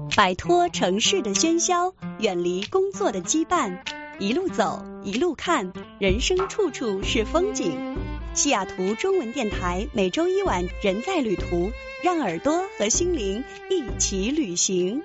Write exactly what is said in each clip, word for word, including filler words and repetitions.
摆脱城市的喧嚣，远离工作的羁绊，一路走，一路看，人生处处是风景。西雅图中文电台每周一晚人在旅途，让耳朵和心灵一起旅行。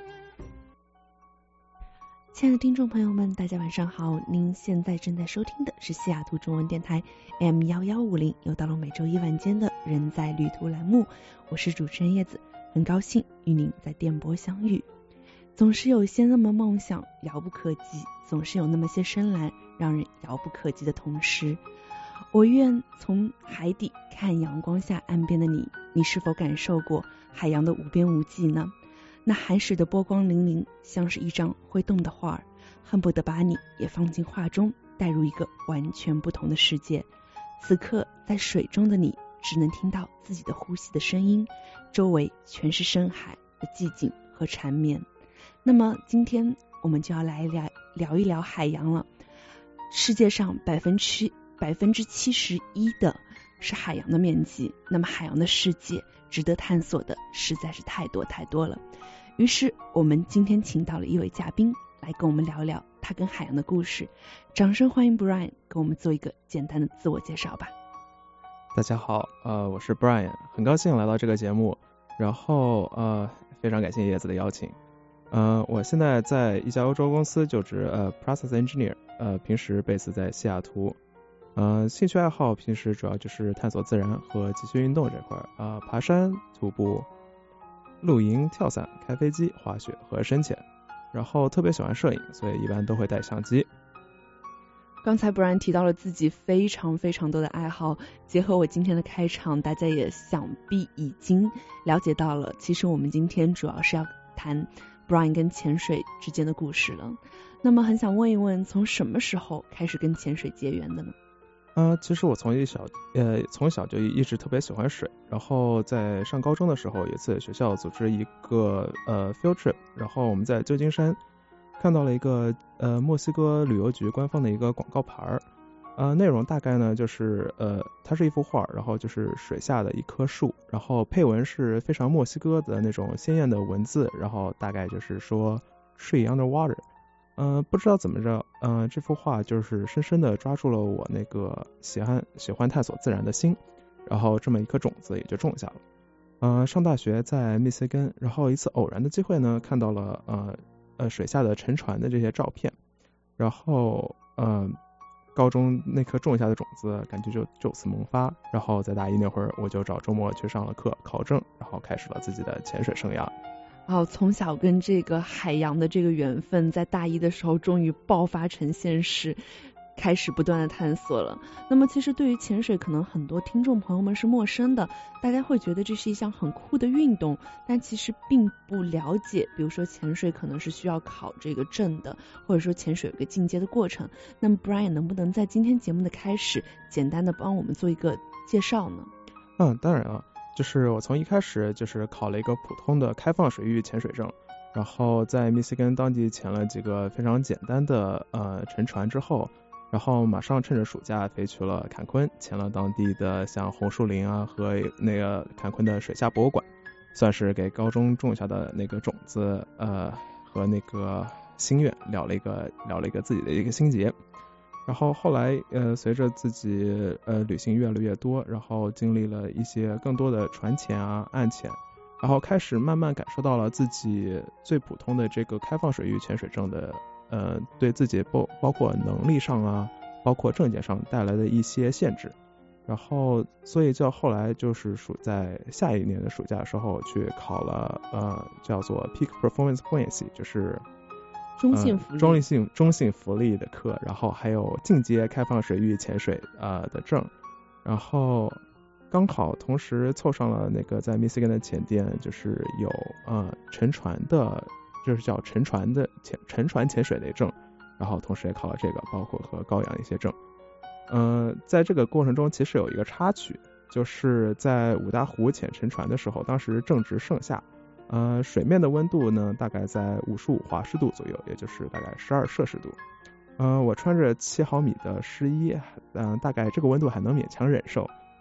亲爱的听众朋友们，大家晚上好，您现在正在收听的是西雅图中文电台 M 一一五零，又到了每周一晚间的人在旅途栏目，我是主持人叶子，很高兴与您在电波相遇。总是有些那么梦想遥不可及，总是有那么些深蓝让人遥不可及的同时，我愿从海底看阳光下岸边的你，你是否感受过海洋的无边无际呢？那海水的波光粼粼，像是一张会动的画儿，恨不得把你也放进画中，带入一个完全不同的世界。此刻在水中的你，只能听到自己的呼吸的声音，周围全是深海的寂静和缠绵。那么今天我们就要来聊聊一聊海洋了。世界上百分之百分之七十一的是海洋的面积，那么海洋的世界值得探索的实在是太多太多了。于是我们今天请到了一位嘉宾来跟我们聊聊他跟海洋的故事。掌声欢迎 Brian 给我们做一个简单的自我介绍吧。 大家好，呃，我是 Brian， 很高兴来到这个节目，然后呃，非常感谢叶子的邀请。呃，我现在在一家欧洲公司就职，呃 Process Engineer， 呃，平时 base 在西雅图。呃，兴趣爱好平时主要就是探索自然和极限运动这块，呃，爬山、徒步、露营、跳伞、开飞机、滑雪和深潜。然后特别喜欢摄影，所以一般都会带相机。 刚才 Brian 提到了自己非常非常多的爱好，结合我今天的开场，大家也想必已经了解到了，其实我们今天主要是要谈 Brian 跟潜水之间的故事了。那么很想问一问，从什么时候开始跟潜水结缘的呢？ 呃，其实我从一小呃从小就一直特别喜欢水，然后在上高中的时候，有一次学校组织一个呃 field trip， 然后我们在旧金山看到了一个呃墨西哥旅游局官方的一个广告牌，呃内容大概呢就是呃它是一幅画，然后就是水下的一棵树，然后配文是非常墨西哥的那种鲜艳的文字，然后大概就是说 tree underwater。嗯、呃，不知道怎么着，嗯、呃，这幅画就是深深的抓住了我那个喜欢喜欢探索自然的心，然后这么一颗种子也就种下了。呃，上大学在密歇根，然后一次偶然的机会呢，看到了呃呃水下的沉船的这些照片，然后呃高中那颗种下的种子感觉就就此萌发，然后在大一那会儿我就找周末去上了课考证，然后开始了自己的潜水生涯。 哦，从小跟这个海洋的这个缘分，在大一的时候终于爆发成现实，开始不断的探索了。那么其实对于潜水，可能很多听众朋友们是陌生的，大家会觉得这是一项很酷的运动，但其实并不了解，比如说潜水可能是需要考这个证的，或者说潜水有个进阶的过程。那么 Brian 能不能在今天节目的开始，简单的帮我们做一个介绍呢？ 嗯，当然了。就是我从一开始就是考了一个普通的开放水域潜水证，然后在密歇根当地潜了几个非常简单的呃沉船之后，然后马上趁着暑假飞去了坎昆，潜了当地的像红树林啊和那个坎昆的水下博物馆，算是给高中种下的那个种子呃和那个心愿了了一个了了一个自己的一个心结。然后后来呃随着自己呃旅行越来越多，然后经历了一些更多的船潜啊岸潜，然后开始慢慢感受到了自己最普通的这个开放水域潜水证的呃对自己包包括能力上啊包括证件上带来的一些限制，然后所以就后来就是属在下一年的暑假的时候去考了呃叫做 Peak Performance Buoyancy， 就是中性浮力、呃、 中性中性浮力的课，然后还有进阶开放水域潜水呃的证，然后刚好同时凑上了那个在密歇根的潜店，就是有呃沉船的，就是叫沉船的潜沉船潜水的证，然后同时也考了这个，包括和高氧一些证。呃，在这个过程中其实有一个插曲，就是在五大湖潜沉船的时候，当时正值盛夏。呃，水面的温度呢，大概在五十五华氏度左右，也就是大概十二摄氏度。呃，我穿着七毫米的湿衣，嗯、呃，大概这个温度还能勉强忍受。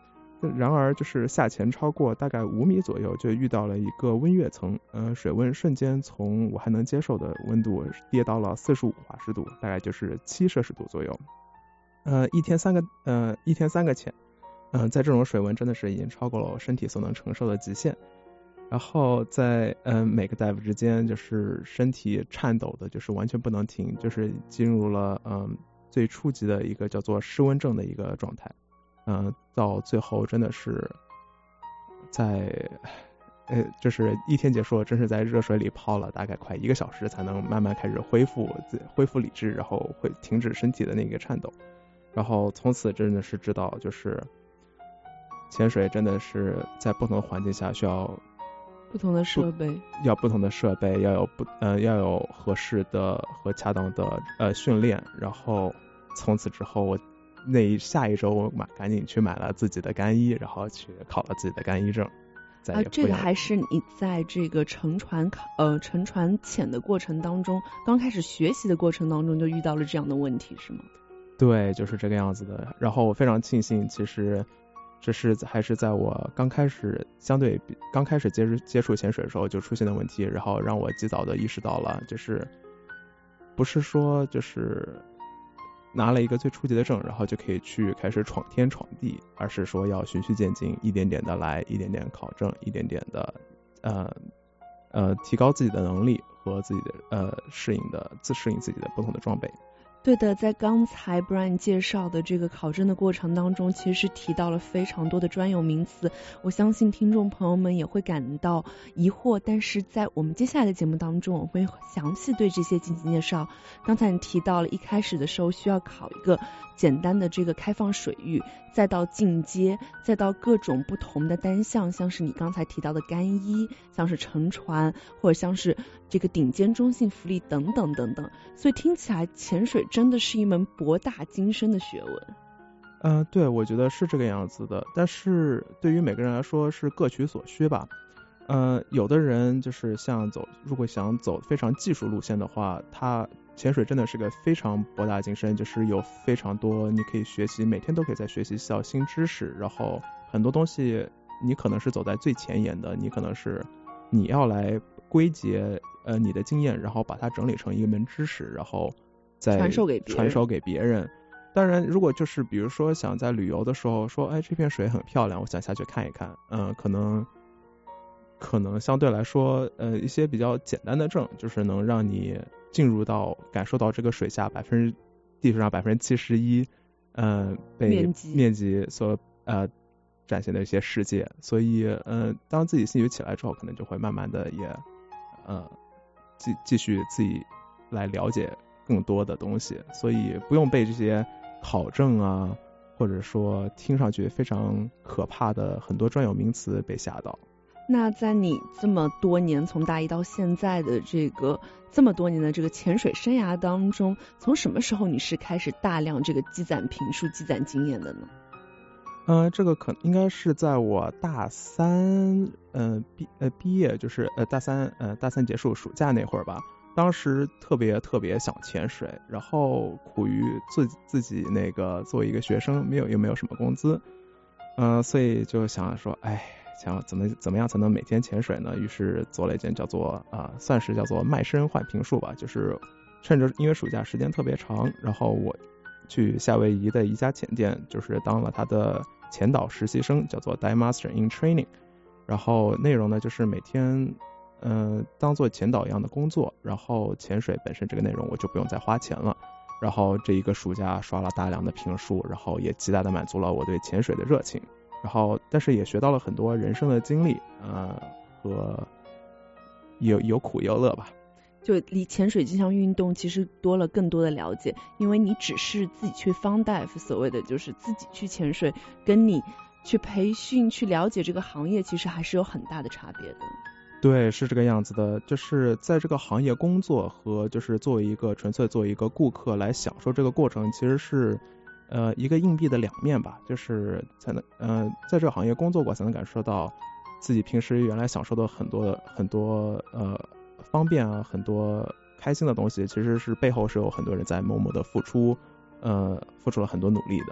然而就是下潜超过大概五米左右，就遇到了一个温跃层，呃，水温瞬间从我还能接受的温度跌到了四十五华氏度，大概就是七摄氏度左右。呃，一天三个呃一天三个潜，嗯、呃，在这种水温真的是已经超过了我身体所能承受的极限。然后在嗯、呃、每个 dive 之间，就是身体颤抖的，就是完全不能停，就是进入了嗯、呃、最初级的一个叫做失温症的一个状态。嗯、呃，到最后真的是在呃就是一天结束，真是在热水里泡了大概快一个小时，才能慢慢开始恢复恢复理智，然后会停止身体的那个颤抖。然后从此真的是知道，就是潜水真的是在不同的环境下需要不同的设备， 要不同的设备，要有不呃要有合适的和恰当的呃训练。然后从此之后，我那一下一周我买赶紧去买了自己的干衣，然后去考了自己的干衣证。再也啊，这个还是你在这个乘船考呃乘船潜的过程当中，刚开始学习的过程当中就遇到了这样的问题，是吗？ 对，就是这个样子的。然后我非常庆幸，其实这是还是在我刚开始相对刚开始接触接触潜水的时候就出现的问题，然后让我及早的意识到了，就是不是说就是拿了一个最初级的证，然后就可以去开始闯天闯地，而是说要循序渐进，一点点的来，一点点考证，一点点的呃呃提高自己的能力和自己的呃适应的自适应自己的不同的装备。 对的，在刚才 Brian 介绍的这个考证的过程当中，其实提到了非常多的专有名词，我相信听众朋友们也会感到疑惑，但是在我们接下来的节目当中，我会详细对这些进行介绍。刚才你提到了一开始的时候需要考一个简单的这个开放水域，再到进阶，再到各种不同的单项，像是你刚才提到的干衣，像是乘船，或者像是这个顶尖中性浮力等等等等，所以听起来潜水真的是一门博大精深的学问。 嗯、呃，对，我觉得是这个样子的，但是对于每个人来说是各取所需吧。呃，有的人就是像走，如果想走非常技术路线的话，他潜水真的是个非常博大精深，就是有非常多你可以学习，每天都可以在学习到新知识，然后很多东西你可能是走在最前沿的，你可能是你要来归结呃你的经验，然后把它整理成一门知识，然后再传授给别人传授给别人。当然，如果就是比如说想在旅游的时候说，哎，这片水很漂亮，我想下去看一看，嗯、呃，可能可能相对来说，呃，一些比较简单的证，就是能让你进入到感受到这个水下百分之地球上百分之七十一，呃，被面积面积所呃展现的一些世界。所以，呃，当自己兴趣起来之后，可能就会慢慢的也呃继继续自己来了解更多的东西，所以不用被这些考证啊，或者说听上去非常可怕的很多专有名词被吓到。 那在你这么多年从大一到现在的这个这么多年的这个潜水生涯当中，从什么时候你是开始大量这个积攒评述积攒经验的呢？ 呃，这个可应该是在我大三呃毕呃毕业，就是呃大三呃大三结束暑假那会儿吧。当时特别特别想潜水，然后苦于自自己那个作为一个学生，没有又没有什么工资，嗯、呃，所以就想说，哎，想怎么怎么样才能每天潜水呢？于是做了一件叫做啊、呃，算是叫做卖身换评述吧，就是趁着因为暑假时间特别长，然后我去夏威夷的一家潜店，就是当了他的潜导实习生，叫做 Dive Master in Training。然后内容呢，就是每天呃当做潜导一样的工作，然后潜水本身这个内容我就不用再花钱了。然后这一个暑假刷了大量的评述，然后也极大的满足了我对潜水的热情。然后但是也学到了很多人生的经历，呃和有有苦有乐吧。 就离潜水这项运动其实多了更多的了解，因为你只是自己去 fun dive， 所谓的就是自己去潜水，跟你去培训去了解这个行业其实还是有很大的差别的。 对，是这个样子的，就是在这个行业工作和就是作为一个纯粹作为一个顾客来享受这个过程，其实是呃一个硬币的两面吧，就是才能呃在这个行业工作过才能感受到自己平时原来享受的很多很多呃方便啊，很多开心的东西，其实是背后是有很多人在默默的付出，呃付出了很多努力的。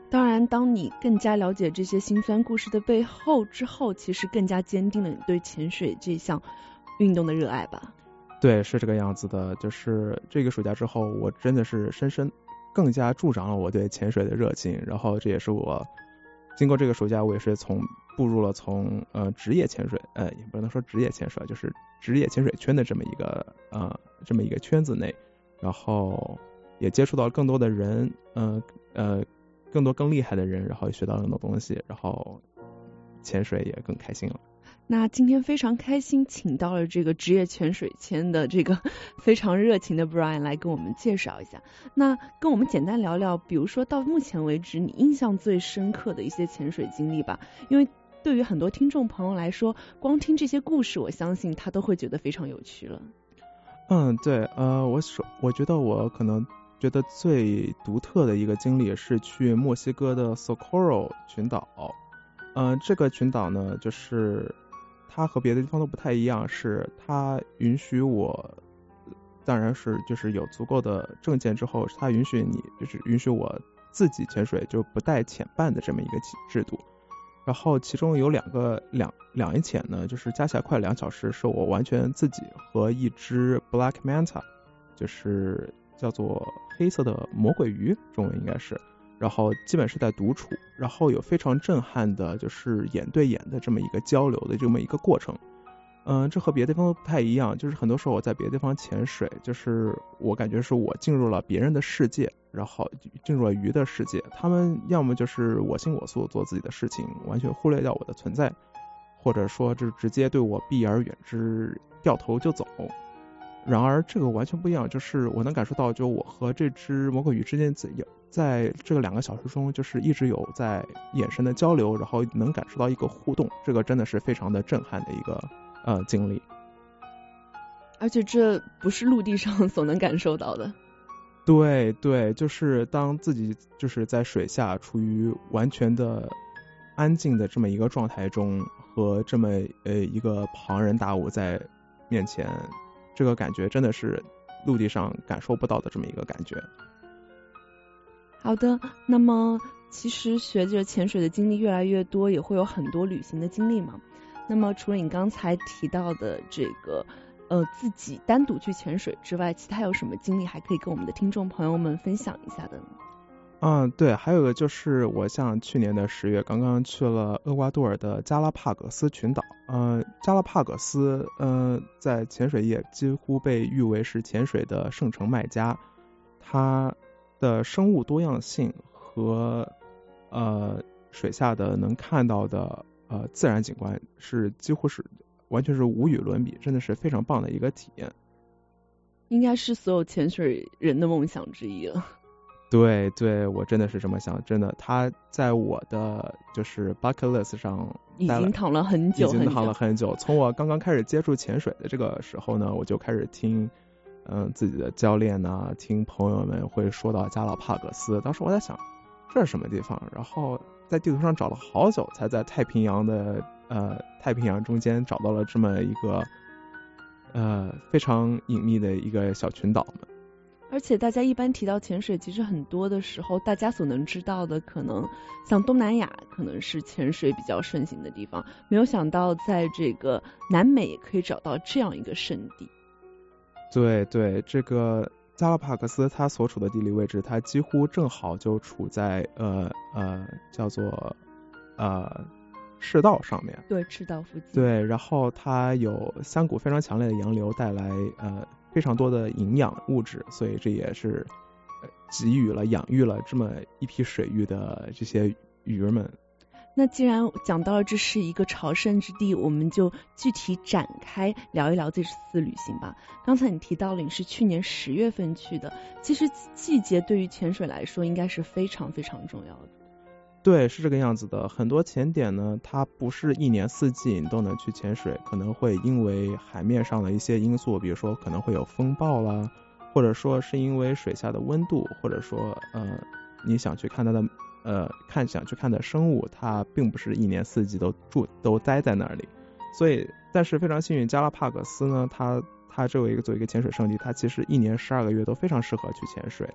当然，当你更加了解这些辛酸故事的背后之后，其实更加坚定了你对潜水这项运动的热爱吧。 对，是这个样子的。就是这个暑假之后，我真的是深深更加助长了我对潜水的热情。然后这也是我经过这个暑假，我也是从步入了从呃职业潜水，呃也不能说职业潜水，就是职业潜水圈的这么一个呃这么一个圈子内，然后也接触到更多的人，呃呃更多更厉害的人，然后也学到更多东西，然后潜水也更开心了。 那今天非常开心，请到了这个职业潜水圈的这个非常热情的 Brian 来跟我们介绍一下。那跟我们简单聊聊，比如说到目前为止你印象最深刻的一些潜水经历吧。因为对于很多听众朋友来说，光听这些故事，我相信他都会觉得非常有趣了。 嗯，对，呃，我首我觉得我可能觉得最独特的一个经历是去墨西哥的 Socorro 群岛。嗯、呃，这个群岛呢，就是它和别的地方都不太一样，是它允许我，当然是就是有足够的证件之后，它允许你就是允许我自己潜水，就不带潜伴的这么一个制度。然后其中有两个两两一潜呢，就是加起来快两小时，是我完全自己和一只 Black Manta， 就是叫做黑色的魔鬼鱼，中文应该是。然后基本是在独处，然后有非常震撼的就是眼对眼的这么一个交流的这么一个过程。嗯、呃，这和别的地方都不太一样，就是很多时候我在别的地方潜水，就是我感觉是我进入了别人的世界，然后进入了鱼的世界，他们要么就是我行我素做自己的事情，完全忽略掉我的存在，或者说就直接对我避而远之，掉头就走。然而这个完全不一样，就是我能感受到，就我和这只魔鬼鱼之间有在这个两个小时中，就是一直有在眼神的交流，然后能感受到一个互动，这个真的是非常的震撼的一个呃经历。 而且这不是陆地上所能感受到的。 对对，就是当自己就是在水下处于完全的安静的这么一个状态中，和这么呃一个庞然大物在面前，这个感觉真的是陆地上感受不到的这么一个感觉。 好的，那么其实随着潜水的经历越来越多，也会有很多旅行的经历嘛。那么除了你刚才提到的这个呃自己单独去潜水之外，其他有什么经历还可以跟我们的听众朋友们分享一下的呢？ 嗯，对，还有个就是我像去年的十月刚刚去了厄瓜多尔的加拉帕戈斯群岛。呃，加拉帕戈斯呃在潜水业几乎被誉为是潜水的圣城麦加，它的生物多样性和呃水下的能看到的呃自然景观是几乎是完全是无与伦比，真的是非常棒的一个体验。 应该是所有潜水人的梦想之一了。 对对，我真的是这么想，真的，他在我的就是 bucket list 上已经躺了很久， 已经躺了很久。从我刚刚开始接触潜水的这个时候呢，我就开始听嗯、呃、自己的教练呐、啊，听朋友们会说到加拉帕戈斯。当时我在想这是什么地方，然后在地图上找了好久，才在太平洋的呃太平洋中间找到了这么一个呃非常隐秘的一个小群岛们。 而且大家一般提到潜水，其实很多的时候大家所能知道的可能像东南亚可能是潜水比较盛行的地方，没有想到在这个南美也可以找到这样一个圣地。 对对，这个加拉帕戈斯它所处的地理位置，它几乎正好就处在呃呃叫做呃赤道上面。 对，赤道附近。 对，然后它有三股非常强烈的洋流带来呃非常多的营养物质，所以这也是给予了养育了这么一批水域的这些鱼儿们。 那既然讲到了这是一个朝圣之地，我们就具体展开聊一聊这次旅行吧。刚才你提到了你是去年十月份去的，其实季节对于潜水来说应该是非常非常重要的。 对，是这个样子的。很多潜点呢，它不是一年四季你都能去潜水，可能会因为海面上的一些因素，比如说可能会有风暴啦，或者说是因为水下的温度，或者说呃你想去看它的呃看想去看的生物，它并不是一年四季都住都待在那里。所以但是非常幸运，加拉帕戈斯呢，它它作为一个作为一个潜水圣地，它其实一年十二个月都非常适合去潜水。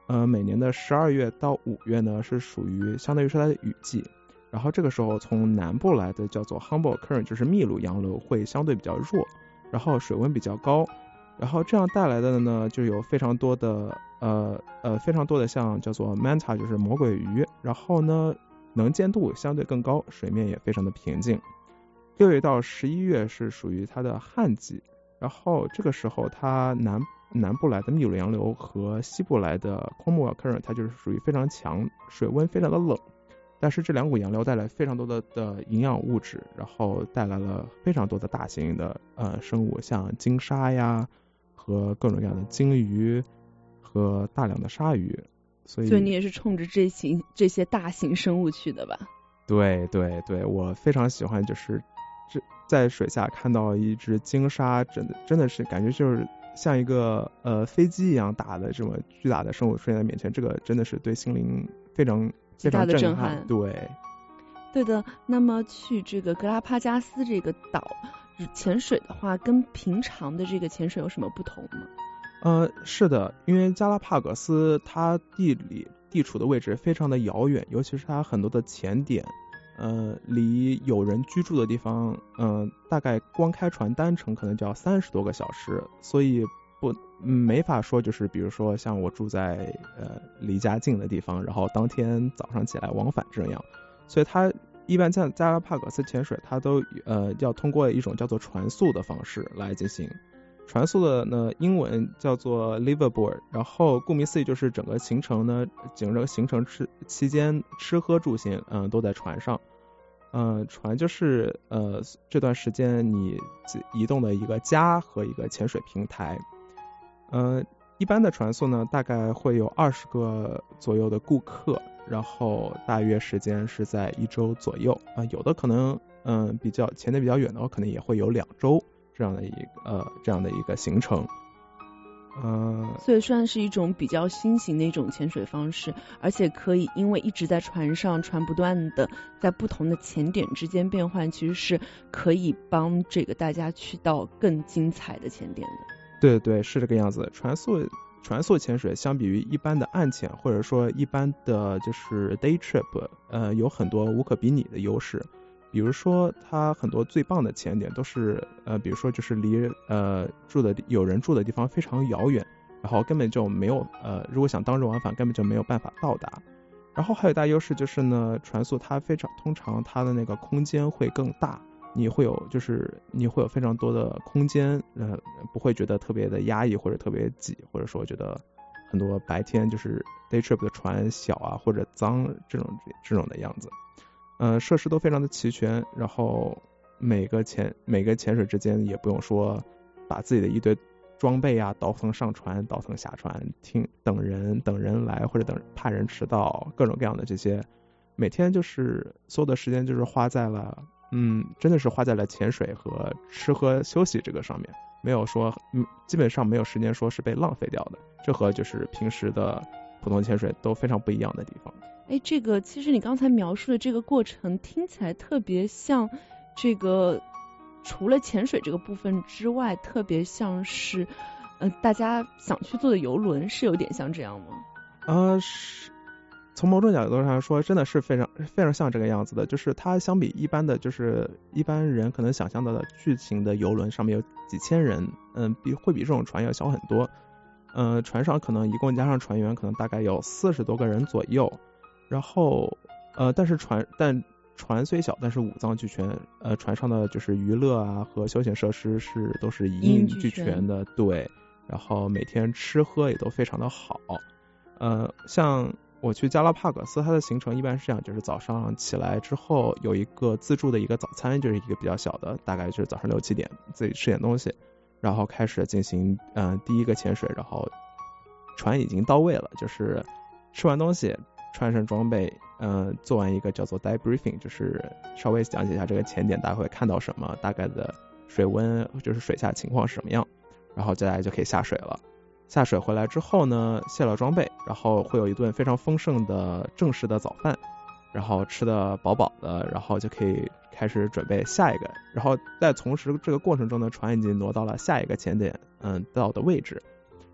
呃，每年的十二月到五月呢是属于相当于是它的雨季，然后这个时候从南部来的叫做 Humboldt Current， 就是秘鲁洋流会相对比较弱，然后水温比较高，然后这样带来的呢就有非常多的呃呃非常多的像叫做 manta， 就是魔鬼鱼，然后呢能见度相对更高，水面也非常的平静。六月到十一月是属于它的旱季，然后这个时候它南南部来的秘鲁洋流和西部来的 Cromwell Current 它就是属于非常强，水温非常的冷，但是这两股洋流带来非常多的的营养物质，然后带来了非常多的大型的呃生物，像鲸鲨呀和各种各样的鲸鱼和大量的鲨鱼，所以所以你也是冲着这些这些大型生物去的吧？ 对对对，我非常喜欢就是这在水下看到一只鲸鲨，真的真的是感觉就是像一个呃飞机一样大的这么巨大的生物出现在面前，这个真的是对心灵非常非常震撼。 震撼对， 对的。那么去这个格拉帕加斯这个岛潜水的话，跟平常的这个潜水有什么不同吗？ 呃，是的，因为加拉帕戈斯它地理地处的位置非常的遥远，尤其是它很多的潜点。呃，离有人居住的地方，嗯、呃，大概光开船单程可能就要三十多个小时，所以不、嗯、没法说就是比如说像我住在呃离家近的地方，然后当天早上起来往返这样，所以它一般在加拉帕戈斯潜水，它都呃要通过一种叫做船速的方式来进行。船速的呢，英文叫做 liveaboard， 然后顾名思义就是整个行程呢，整个行程吃期间吃喝住行，嗯、呃，都在船上。呃，船就是呃这段时间你移动的一个家和一个潜水平台。呃，一般的船速呢，大概会有二十个左右的顾客，然后大约时间是在一周左右啊、呃，有的可能嗯、呃、比较潜得比较远的话，可能也会有两周。这样的一个呃这样的一个行程，呃， 所以算是一种比较新型的一种潜水方式，而且可以因为一直在船上，船不断的在不同的潜点之间变换，其实是可以帮这个大家去到更精彩的潜点的。 对对，是这个样子。船速船速潜水相比于一般的岸潜，或者说一般的就是 day trip， 呃，有很多无可比拟的优势。比如说它很多最棒的潜点都是呃比如说就是离呃住的有人住的地方非常遥远，然后根本就没有呃如果想当日往返根本就没有办法到达。然后还有一大优势就是呢，船速它非常通常它的那个空间会更大，你会有就是你会有非常多的空间，呃不会觉得特别的压抑或者特别挤，或者说觉得很多白天就是 day trip 的船小啊或者脏这种这种的样子。呃，设施都非常的齐全，然后每个潜每个潜水之间也不用说把自己的一堆装备啊倒腾上船倒腾下船，听等人等人来或者等怕人迟到，各种各样的这些，每天就是所有的时间就是花在了嗯真的是花在了潜水和吃喝休息这个上面，没有说嗯基本上没有时间说是被浪费掉的，这和就是平时的普通潜水都非常不一样的地方。 哎，这个其实你刚才描述的这个过程听起来特别像这个除了潜水这个部分之外，特别像是呃大家想去坐的游轮，是有点像这样吗？ 呃是从某种角度上说真的是非常非常像这个样子的，就是它相比一般的就是一般人可能想象到的巨型的游轮上面有几千人，嗯比会比这种船要小很多。呃船上可能一共加上船员可能大概有四十多个人左右。然后呃但是船但船虽小但是五脏俱全，呃船上的就是娱乐啊和休闲设施是都是一应俱全的，对，然后每天吃喝也都非常的好。呃像我去加拉帕戈斯，它的行程一般是这样，就是早上起来之后有一个自助的一个早餐，就是一个比较小的，大概就是早上六七点自己吃点东西，然后开始进行嗯、呃、第一个潜水，然后船已经到位了，就是吃完东西穿上装备，嗯、呃，做完一个叫做 dive briefing， 就是稍微讲解一下这个潜点大概会看到什么，大概的水温就是水下情况是什么样，然后接下来就可以下水了。下水回来之后呢，卸了装备，然后会有一顿非常丰盛的正式的早饭，然后吃的饱饱的，然后就可以开始准备下一个。然后在同时这个过程中呢，船已经挪到了下一个潜点，嗯，到的位置。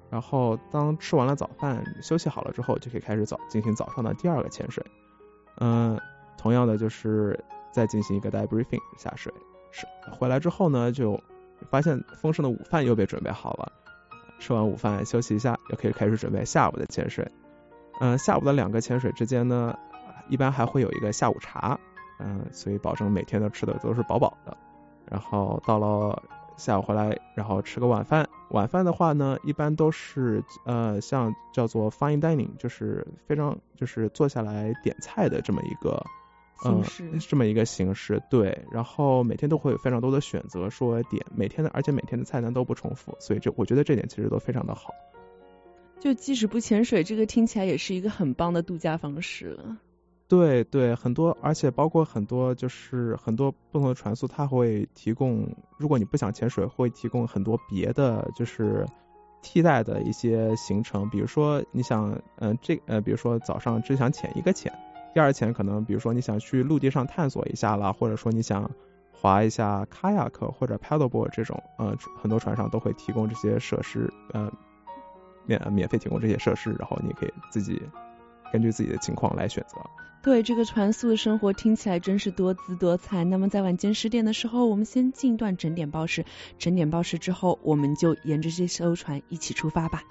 然后当吃完了早饭休息好了之后，就可以开始早进行早上的第二个潜水。嗯、呃，同样的就是再进行一个 debriefing 下水，是回来之后呢，就发现丰盛的午饭又被准备好了。吃完午饭休息一下，又可以开始准备下午的潜水。嗯、呃，下午的两个潜水之间呢，一般还会有一个下午茶，嗯、呃，所以保证每天都吃的都是饱饱的。然后到了下午回来，然后吃个晚饭。晚饭的话呢，一般都是呃像叫做 fine dining， 就是非常就是坐下来点菜的这么一个形式、 呃，这么一个形式。对，然后每天都会有非常多的选择，说点每天的，而且每天的菜单都不重复，所以这我觉得这点其实都非常的好。 就即使不潜水，这个听起来也是一个很棒的度假方式了。 对对，很多，而且包括很多就是很多不同的船宿，它会提供，如果你不想潜水，会提供很多别的就是替代的一些行程，比如说你想，嗯、呃，这呃，比如说早上只想潜一个潜，第二潜可能比如说你想去陆地上探索一下啦，或者说你想划一下 kayak 或者 paddleboard 这种，呃，很多船上都会提供这些设施，呃，免免费提供这些设施，然后你可以自己根据自己的情况来选择。 对，这个船宿的生活听起来真是多姿多彩。那么在晚间十点的时候，我们先进一段整点报时，整点报时之后，我们就沿着这艘船一起出发吧。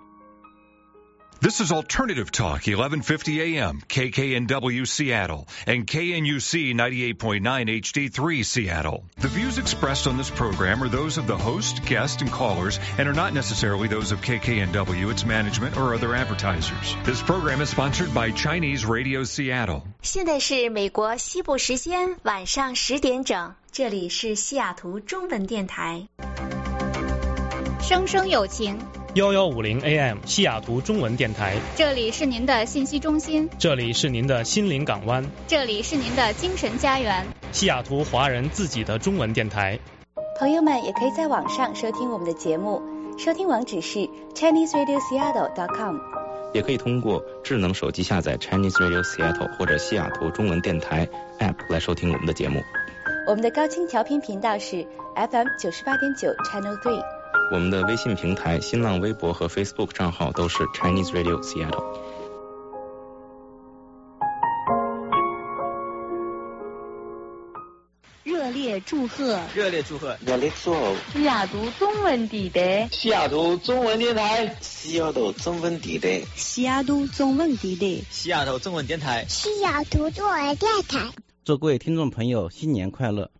This is Alternative Talk, eleven fifty A M, K K N W Seattle, and K N U C ninety-eight point nine H D three Seattle. The views expressed on this program are those of the host, guests, and callers, and are not necessarily those of K K N W, its management, or other advertisers. This program is sponsored by Chinese Radio Seattle. 现在是美国西部时间晚上十点整，这里是西雅图中文电台。 生生有情一一五零 A M 西雅图中文电台， 这里是您的信息中心， 这里是您的心灵港湾， 这里是您的精神家园， 西雅图华人自己的中文电台。 朋友们也可以在网上收听我们的节目，收听网址是 Chinese Radio Seattle dot com， 也可以通过智能手机下载 Chinese Radio Seattle 或者西雅图中文电台 App 来收听我们的节目。 我们的高清调频频道是 F M 九十八点九 Channel three。 我们的微信平台、新浪微博和 Facebook 账号都是 Chinese Radio Seattle。 热烈祝贺！ 热烈祝贺！ 热烈祝贺！ 西雅图中文地带， 西雅图中文电台， 西雅图中文地带， 西雅图中文地带， 西雅图中文电台， 西雅图中文电台。 祝各位听众朋友新年快乐！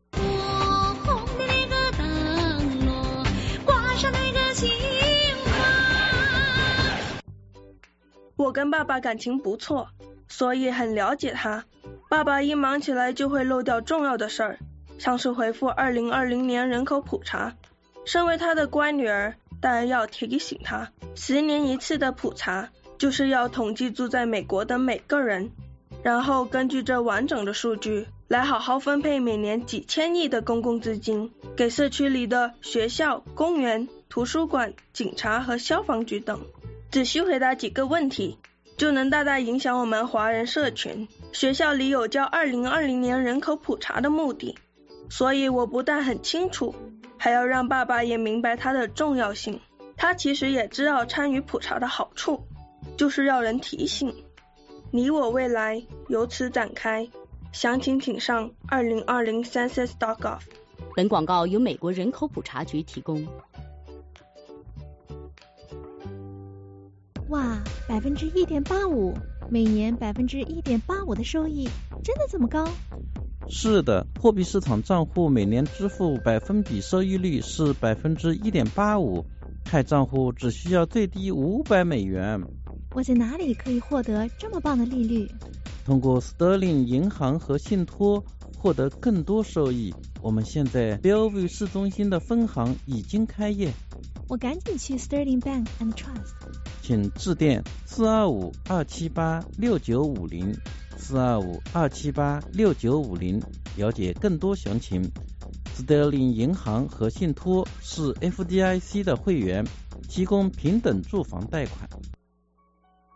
我跟爸爸感情不错，所以很了解他。爸爸一忙起来就会漏掉重要的事儿，像是回复二零二零年人口普查。身为他的乖女儿，当然要提醒他，十年一次的普查就是要统计住在美国的每个人，然后根据这完整的数据来好好分配每年几千亿的公共资金，给社区里的学校、公园、图书馆、警察和消防局等。只需回答几个问题，就能大大影响我们华人社群。学校里有教二零二零年人口普查的目的，所以我不但很清楚，还要让爸爸也明白它的重要性。他其实也知道参与普查的好处，就是要人提醒。你我未来由此展开，详情请上二零二零 census dot gov。 本广告由美国人口普查局提供。 哇，百分之一点八五，每年百分之一点八五的收益，真的这么高？ 是的，货币市场账户每年支付百分比收益率是百分之一点八五，开账户只需要最低五百美元。 我在哪里可以获得这么棒的利率？ 通过 Sterling 银行和信托获得更多收益。我们现在 Bellevue 市中心的分行已经开业。 我赶紧去 Sterling Bank and Trust。 请致电四二五二七八六九五零 四二五二七八六九五零了解更多详情。Sterling 银行和信托是 F D I C 的会员，提供平等住房贷款。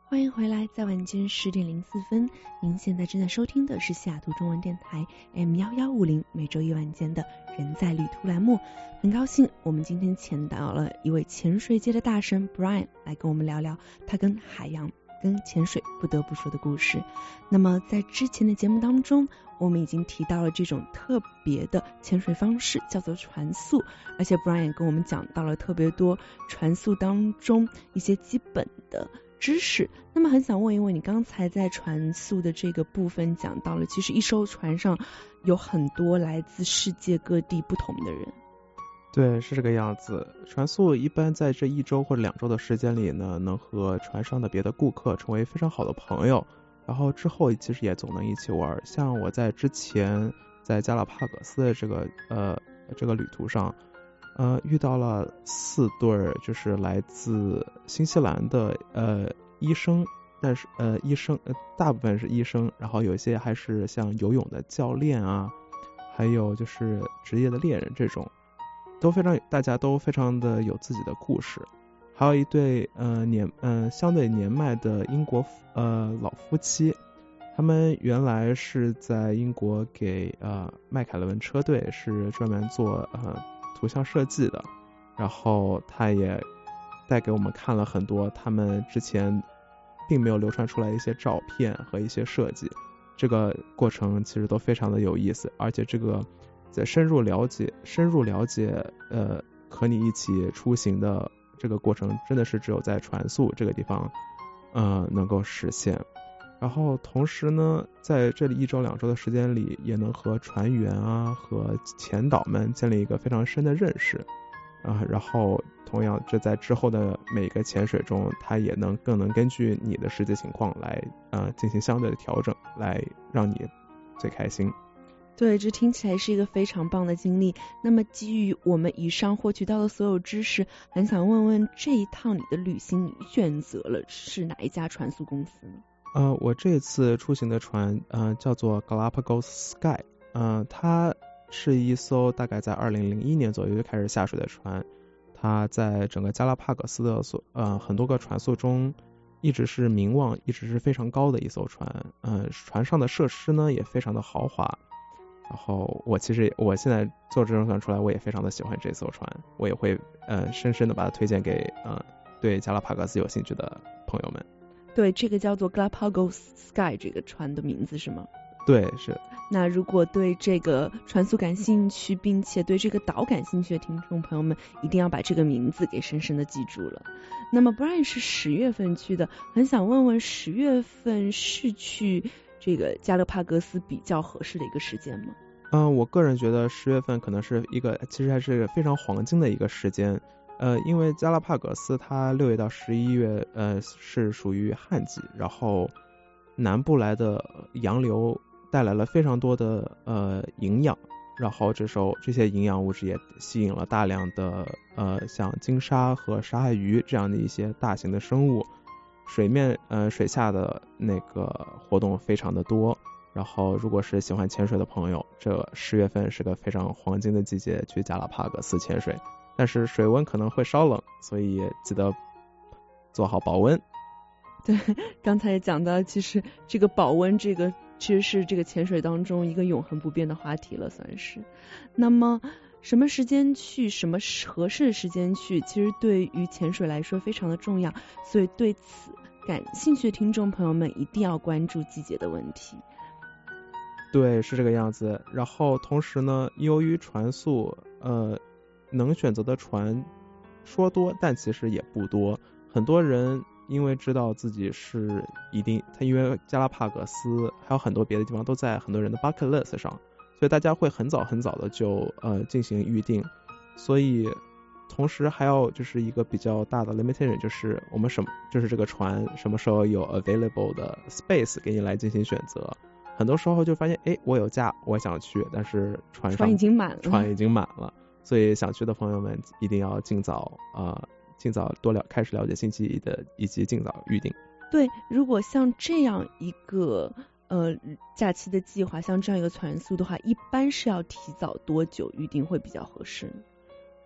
欢迎回来，在晚间十点零四分，您现在正在收听的是西雅图中文电台 M 一一五零，每周一晚间的人在旅途栏目。很高兴我们今天请到了一位潜水界的大神 Brian 来跟我们聊聊他跟海洋跟潜水不得不说的故事。那么在之前的节目当中，我们已经提到了这种特别的潜水方式叫做船速，而且 Brian 也跟我们讲到了特别多船速当中一些基本的知识。那么很想问一问，你刚才在船速的这个部分讲到了，其实一艘船上有很多来自世界各地不同的人。 对，是这个样子。船速一般在这一周或者两周的时间里呢，能和船上的别的顾客成为非常好的朋友，然后之后其实也总能一起玩。像我在之前在加拉帕戈斯的这个呃这个旅途上，呃遇到了四对儿就是来自新西兰的呃医生，但是呃医生、呃、大部分是医生，然后有一些还是像游泳的教练啊，还有就是职业的猎人，这种都非常大家都非常的有自己的故事。还有一对呃年呃相对年迈的英国呃老夫妻，他们原来是在英国给呃迈凯伦车队是专门做呃图像设计的，然后他也带给我们看了很多他们之前并没有流传出来的一些照片和一些设计，这个过程其实都非常的有意思，而且这个在深入了解深入了解呃和你一起出行的这个过程，真的是只有在船速这个地方呃能够实现。然后同时呢，在这里一周两周的时间里，也能和船员啊和前导们建立一个非常深的认识啊。然后同样这在之后的每个潜水中，它也能更能根据你的实际情况来呃进行相对的调整，来让你最开心。 对，这听起来是一个非常棒的经历。那么基于我们以上获取到的所有知识，很想问问这一趟你的旅行，你选择了是哪一家船速公司呢？ 呃，我这次出行的船呃叫做 Galapagos Sky， 呃，它是一艘大概在二零零一年左右就开始下水的船，它在整个加拉帕戈斯的所呃很多个船速中一直是名望一直是非常高的一艘船，呃，船上的设施呢也非常的豪华。然后我其实我现在做这艘船出来，我也非常的喜欢这艘船，我也会呃深深的把它推荐给呃对加拉帕戈斯有兴趣的朋友们。 对，这个叫做 Galapagos Sky 这个船的名字是吗？ 对，是。 那如果对这个船速感兴趣，并且对这个岛感兴趣的听众朋友们，一定要把这个名字给深深的记住了。那么 Brian 是十月份去的，很想问问十月份是去这个加勒帕戈斯比较合适的一个时间吗？ 嗯、呃，我个人觉得十月份可能是一个其实还是非常黄金的一个时间。呃，因为加拉帕戈斯它六月到十一月呃是属于旱季，然后南部来的洋流带来了非常多的呃营养，然后这时候这些营养物质也吸引了大量的呃像鲸鲨和沙海鱼这样的一些大型的生物，水面呃水下的那个活动非常的多。然后如果是喜欢潜水的朋友，这十月份是个非常黄金的季节去加拉帕戈斯潜水，但是水温可能会稍冷，所以记得做好保温。 对，刚才也讲到，其实这个保温这个其实是这个潜水当中一个永恒不变的话题了，算是。那么什么时间去，什么合适的时间去，其实对于潜水来说非常的重要，所以对此感兴趣的听众朋友们一定要关注季节的问题。 对，是这个样子。然后同时呢，由于船速呃能选择的船说多，但其实也不多。很多人因为知道自己是一定，他因为加拉帕戈斯还有很多别的地方都在很多人的 bucket list 上，所以大家会很早很早的就呃进行预定。所以同时还有就是一个比较大的 limitation， 就是我们什么就是这个船什么时候有 available 的 space 给你来进行选择。很多时候就发现，哎，我有假，我想去，但是船上船已经满了， 船已经满了，所以想去的朋友们一定要尽早呃尽早多了开始了解信息的，以及尽早预定。 对，如果像这样一个呃假期的计划，像这样一个船速的话，一般是要提早多久预定会比较合适？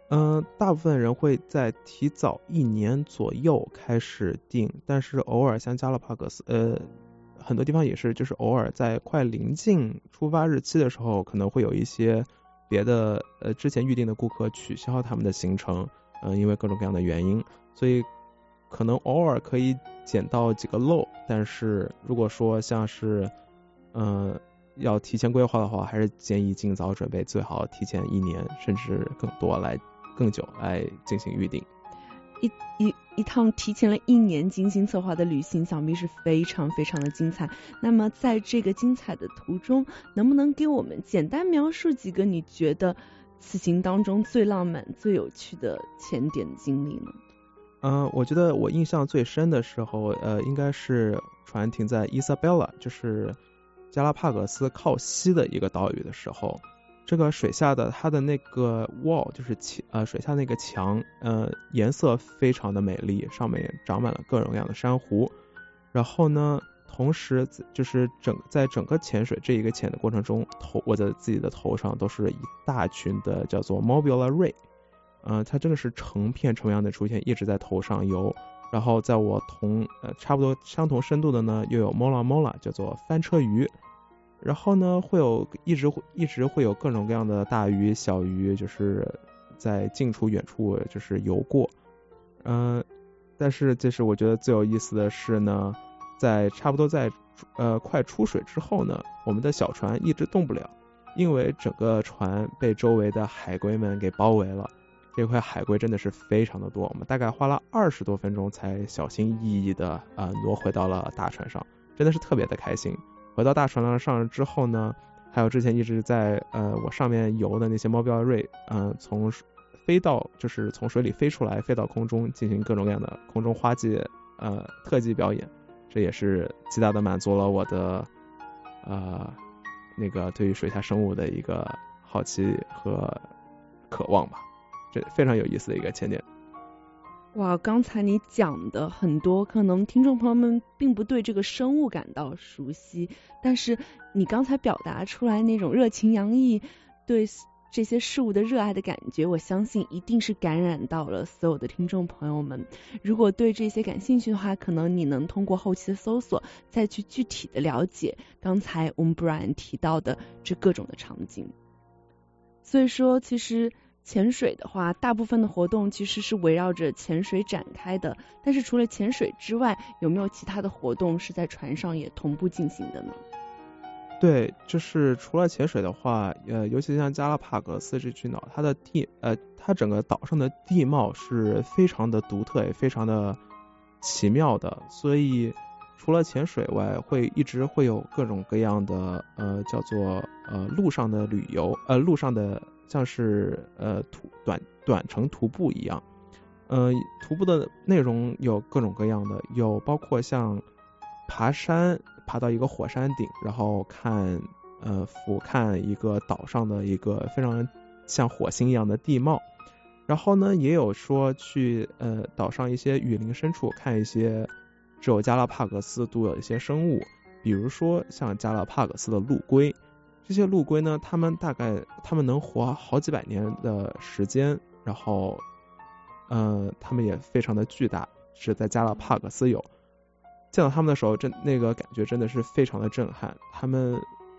嗯、呃，大部分人会在提早一年左右开始订，但是偶尔像加拉帕戈斯，呃，很多地方也是，就是偶尔在快临近出发日期的时候，可能会有一些别的呃之前预定的顾客取消他们的行程，嗯、呃，因为各种各样的原因，所以可能偶尔可以捡到几个漏，但是如果说像是嗯。呃要提前规划的话，还是建议尽早准备，最好提前一年甚至更多来更久来进行预定。 一一一趟提前了一年精心策划的旅行，想必是非常非常的精彩。那么在这个精彩的途中，能不能给我们简单描述几个你觉得此行当中最浪漫、最有趣的潜点经历呢？ 嗯、呃，我觉得我印象最深的时候，呃，应该是船停在伊莎贝拉，就是加拉帕戈斯靠西的一个岛屿的时候，这个水下的它的那个 wall 就是呃水下那个墙，呃颜色非常的美丽，上面也长满了各种各样的珊瑚。然后呢，同时就是整在整个潜水这一个潜的过程中，头我的自己的头上都是一大群的叫做 Mobula ray， 呃它真的是成片成样的出现，一直在头上游。然后在我同呃差不多相同深度的呢，又有 Mola Mola 叫做翻车鱼。然后呢，会有一直一直会有各种各样的大鱼小鱼，就是在近处远处就是游过。嗯、呃，但是这是我觉得最有意思的是呢，在差不多在呃快出水之后呢，我们的小船一直动不了，因为整个船被周围的海龟们给包围了。这块海龟真的是非常的多，我们大概花了二十多分钟才小心翼翼的啊、呃、挪回到了大船上，真的是特别的开心。回到大船上之后呢，还有之前一直在呃我上面游的那些 Mobula ray， 嗯、呃，从飞到就是从水里飞出来，飞到空中进行各种各样的空中花技呃特技表演，这也是极大的满足了我的呃那个对于水下生物的一个好奇和渴望吧。这非常有意思的一个潜点。 哇，刚才你讲的很多，可能听众朋友们并不对这个生物感到熟悉，但是你刚才表达出来那种热情洋溢，对这些事物的热爱的感觉，我相信一定是感染到了所有的听众朋友们。如果对这些感兴趣的话，可能你能通过后期的搜索再去具体的了解刚才我们 Brian 提到的这各种的场景。所以说其实潜水的话，大部分的活动其实是围绕着潜水展开的，但是除了潜水之外，有没有其他的活动是在船上也同步进行的呢？ 对，就是除了潜水的话，呃，尤其像加拉帕戈斯这群岛，它的地，呃，它整个岛上的地貌是非常的独特，也非常的奇妙的，所以除了潜水外，会一直会有各种各样的，呃，叫做呃陆上的旅游，呃，陆上的。像是呃徒短短程徒步一样，呃徒步的内容有各种各样的，有包括像爬山，爬到一个火山顶，然后看呃俯瞰一个岛上的一个非常像火星一样的地貌，然后呢也有说去呃岛上一些雨林深处看一些只有加拉帕戈斯独有的一些生物，比如说像加拉帕戈斯的陆龟。这些陆龟呢，它们大概它们能活好几百年的时间，然后呃它们也非常的巨大，是在加拉帕戈斯有。见到它们的时候，真那个感觉真的是非常的震撼。它们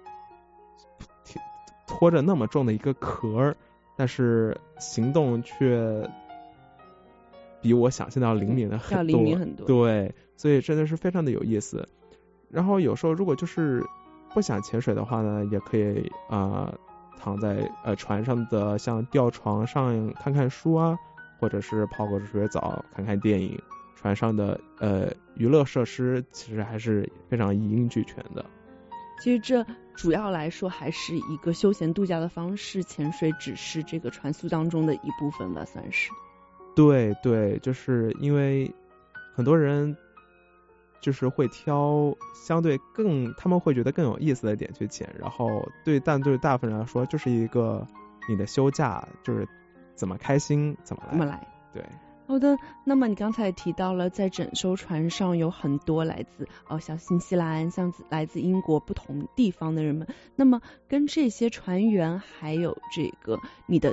拖着那么重的一个壳，但是行动却比我想象的要灵敏的很多， 要灵敏很多。 对，所以真的是非常的有意思。然后有时候如果就是不想潜水的话呢，也可以啊、呃、躺在呃船上的像吊床上看看书啊，或者是泡个水澡看看电影。船上的呃娱乐设施其实还是非常一应俱全的。 其实这主要来说还是一个休闲度假的方式，潜水只是这个船速当中的一部分吧，算是。 对对，就是因为很多人就是会挑相对更他们会觉得更有意思的点去潜，然后对但对大部分人来说就是一个你的休假，就是怎么开心怎么来。 怎么来？ 对。 好的，那么你刚才提到了在整艘船上有很多来自哦像新西兰、像来自英国不同地方的人们，那么跟这些船员还有这个你的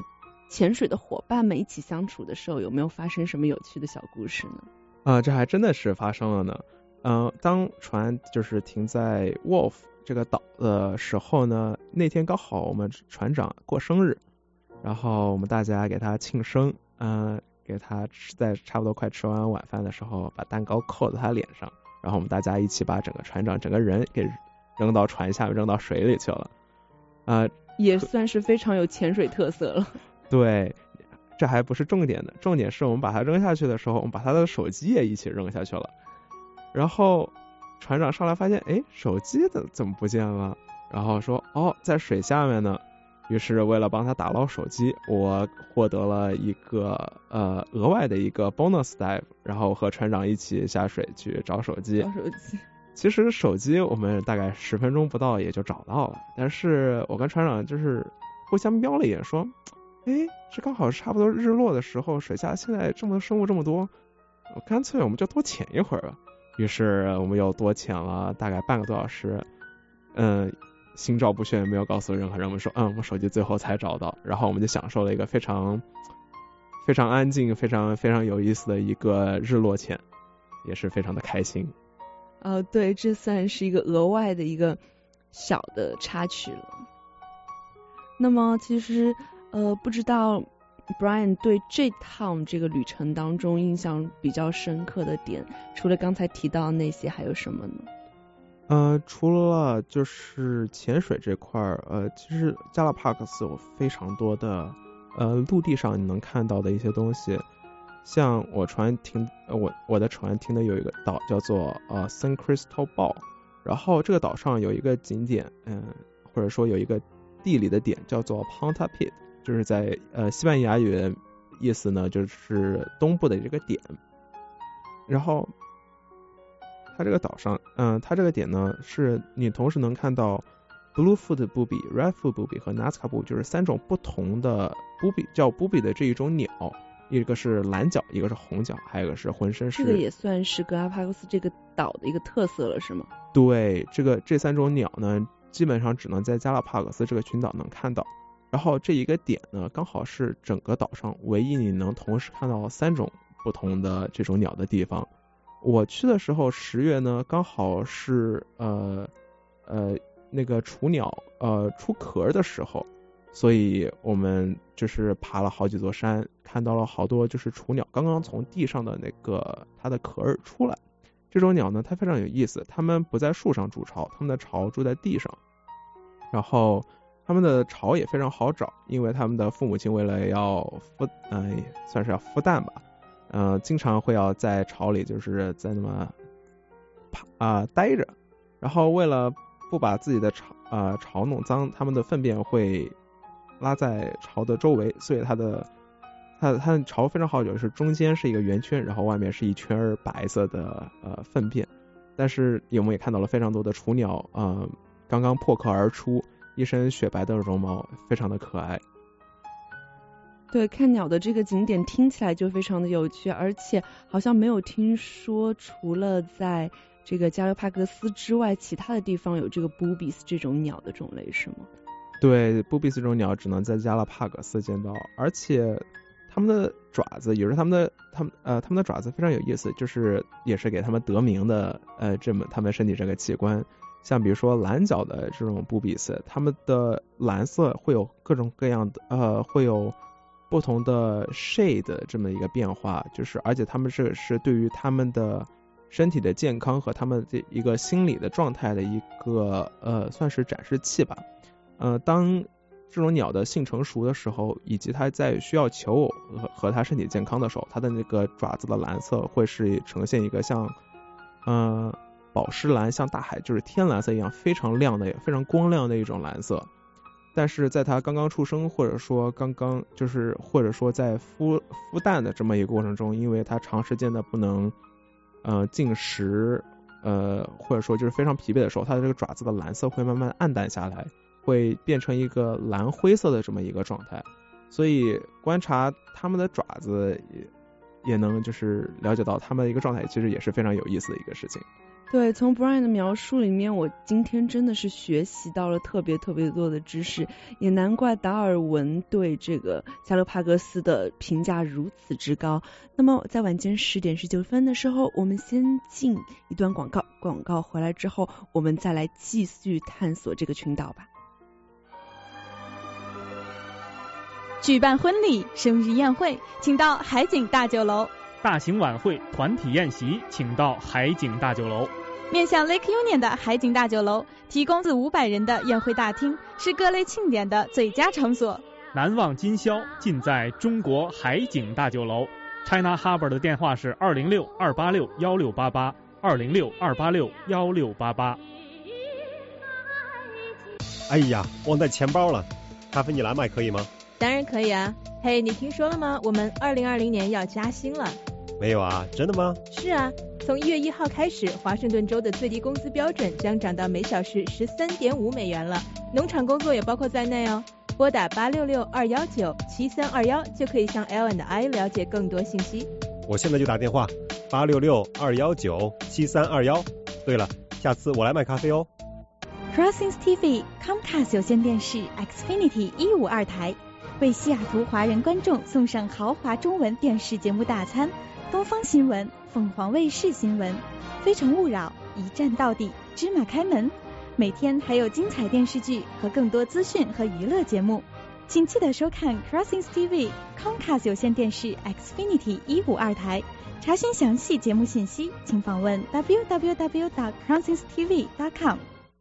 潜水的伙伴们一起相处的时候，有没有发生什么有趣的小故事呢？ 啊、呃，这还真的是发生了呢。嗯、呃，当船就是停在 Wolf 这个岛的时候呢，那天刚好我们船长过生日，然后我们大家给他庆生，嗯、呃，给他吃在差不多快吃完晚饭的时候，把蛋糕扣在他脸上，然后我们大家一起把整个船长整个人给扔到船下面，扔到水里去了。啊、呃， 也算是非常有潜水特色了。 对，这还不是重点的，重点是我们把它扔下去的时候，我们把他的手机也一起扔下去了。然后船长上来发现，哎，手机的怎么不见了？然后说，哦，在水下面呢。于是为了帮他打捞手机，我获得了一个呃额外的一个 bonus dive， 然后和船长一起下水去找手机。 找手机。 其实手机我们大概十分钟不到也就找到了，但是我跟船长就是互相瞄了一眼，说，哎，这刚好是差不多日落的时候，水下现在这么生物这么多，我干脆我们就多潜一会儿吧。于是我们又多潜了大概半个多小时，嗯，心照不宣，没有告诉任何人。我们说，嗯，我们手机最后才找到，然后我们就享受了一个非常非常安静、非常非常有意思的一个日落潜，也是非常的开心。 呃，对，这算是一个额外的一个小的插曲了。那么其实呃，不知道 Brian 对这趟这个旅程当中印象比较深刻的点，除了刚才提到那些，还有什么呢？ 呃，除了就是潜水这块儿，呃，其实加拉帕戈斯有非常多的呃陆地上你能看到的一些东西，像我船停，呃、我我的船停的有一个岛叫做呃 San Cristobal， 然后这个岛上有一个景点，嗯、呃，或者说有一个地理的点叫做 Ponta Pit， 就是在呃西班牙语的意思呢，就是东部的这个点，然后。它这个岛上，嗯、呃，它这个点呢，是你同时能看到 Bluefoot booby、Redfoot booby 和 Nazca booby， 就是三种不同的 booby， 叫 booby 的这一种鸟，一个是蓝脚，一个是红脚，还有一个是浑身是。 这个也算是格拉帕戈斯这个岛的一个特色了，是吗？ 对，这个这三种鸟呢，基本上只能在加拉帕戈斯这个群岛能看到。然后这一个点呢，刚好是整个岛上唯一你能同时看到三种不同的这种鸟的地方。我去的时候十月呢，刚好是呃呃那个雏鸟呃出壳的时候，所以我们就是爬了好几座山，看到了好多就是雏鸟刚刚从地上的那个它的壳儿出来。这种鸟呢，它非常有意思，它们不在树上筑巢，它们的巢住在地上，然后它们的巢也非常好找，因为它们的父母亲为了要孵，呃算是要孵蛋吧。呃，经常会要在巢里，就是在那么爬啊、呃、待着，然后为了不把自己的巢啊、呃、巢弄脏，它们的粪便会拉在巢的周围，所以它的它它的巢非常好找，是中间是一个圆圈，然后外面是一圈白色的呃粪便。但是我们也看到了非常多的雏鸟，呃，刚刚破壳而出，一身雪白的绒毛，非常的可爱。 对，看鸟的这个景点听起来就非常的有趣，而且好像没有听说除了在这个加勒帕戈斯之外，其他的地方有这个 boobies 这种鸟的种类，是吗？ 对， boobies 这种鸟只能在加勒帕戈斯见到，而且它们的爪子，也是它们的它们呃它们的爪子非常有意思，就是也是给它们得名的呃这么它们身体这个器官。像比如说蓝角的这种 boobies， 它们的蓝色会有各种各样的呃会有不同的 shade 这么一个变化，就是而且他们是是对于他们的身体的健康和他们这一个心理的状态的一个呃算是展示器吧。呃，当这种鸟的性成熟的时候，以及它在需要求偶和和它身体健康的时候，它的那个爪子的蓝色会是呈现一个像呃宝石蓝，像大海就是天蓝色一样非常亮的非常光亮的一种蓝色。但是在它刚刚出生，或者说刚刚就是或者说在孵孵蛋的这么一个过程中，因为它长时间的不能呃进食，呃或者说就是非常疲惫的时候，它的这个爪子的蓝色会慢慢暗淡下来，会变成一个蓝灰色的这么一个状态。所以观察它们的爪子也也能就是了解到它们的一个状态，其实也是非常有意思的一个事情。 对，从 Brian 的描述里面，我今天真的是学习到了特别特别多的知识，也难怪达尔文对这个加勒帕戈斯的评价如此之高。那么在晚间十点十九分的时候，我们先进一段广告，广告回来之后，我们再来继续探索这个群岛吧。 举办婚礼、生日宴会，请到海景大酒楼； 大型晚会、团体宴席，请到海景大酒楼。 面向 Lake Union 的海景大酒楼提供四五百人的宴会大厅，是各类庆典的最佳场所。 难忘今宵尽在中国海景大酒楼。China Harbor 的电话是二零六二八六幺六八八，二零六二八六幺六八八。 哎呀，忘带钱包了，咖啡你来买可以吗？ 当然可以啊。嘿，你听说了吗？我们二零二零年要加薪了。 没有啊，真的吗？ 是啊，从一月一号开始，华盛顿州的最低工资标准将涨到每小时十三点五美元了，农场工作也包括在内哦。拨打八六六二幺九七三二幺就可以向 L and I 了解更多信息。 我现在就打电话，八六六二幺九七三二幺。对了，下次我来买咖啡哦。 Crossings T V Comcast 有线电视 Xfinity 一五二台为西雅图华人观众送上豪华中文电视节目大餐，东方新闻、凤凰卫视新闻、非诚勿扰、一站到底、芝麻开门，每天还有精彩电视剧和更多资讯和娱乐节目，请记得收看 Crossings T V Comcast 有线电视 Xfinity 一五二台。查询详细节目信息，请访问 w w w dot crossings t v dot com。